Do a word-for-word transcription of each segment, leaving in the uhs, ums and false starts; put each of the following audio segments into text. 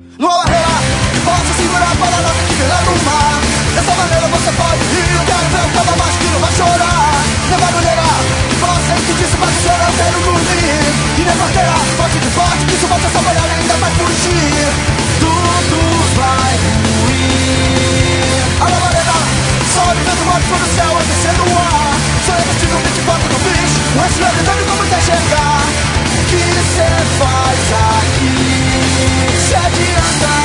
Não há barreira que possa segurar para nós que vem lá do mar. Dessa maneira você pode rir. Eu quero ver o cabo mais que não vai chorar. Nem barulheira que possa impedir se vai chorar inteiro dormir. E nem porteira forte de forte que se você só olhar ainda vai fugir. Tudo vai ruir. A labareda sobe vendo morte por o céu aquecendo o ar. Só é vestido vinte e quatro do bicho. O resto é tentando como te enxergar. O que cê faz aqui? Se adianta.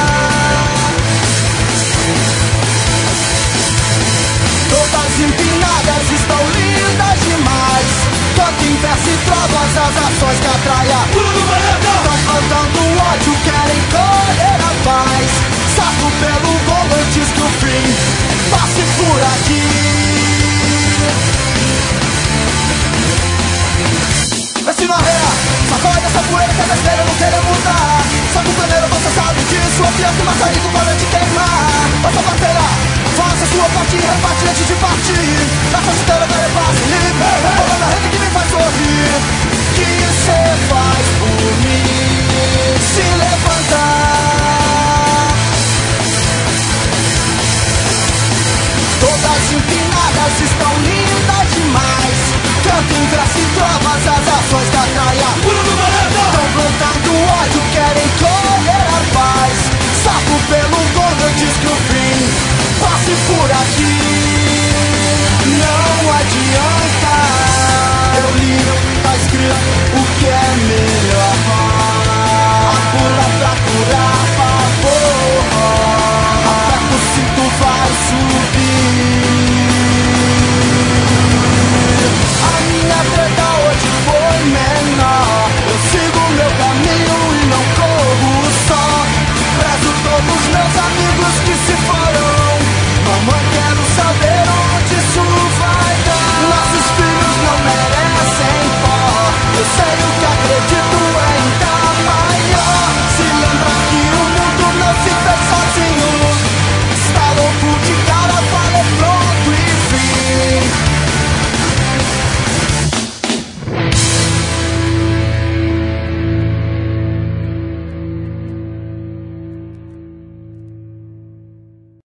Todas empinadas estão lindas demais. Tanto em verso e trovas as ações que atraem a estão plantando ódio, querem colher a paz. Saco pelo bolo antes que o fim passe por aqui. Veste na arreia, sacode essa poeira que é besteira, não querer mudar. Sabe o primeiro, você sabe disso. Afiasse o maçarico para te queimar. Passa a parteira, faça sua parte e reparte antes de partir. Nessa chuteira da repasse livre, rolando a rede que me faz sorrir. Que cê faz por mim? Se levantar. Todas empinadas estão lindas demais. Canto em verso e trovas as ações que atraem. Estão plantando ódio, querem colher a paz. Saco pelo gordo antes que o fim passe por aqui.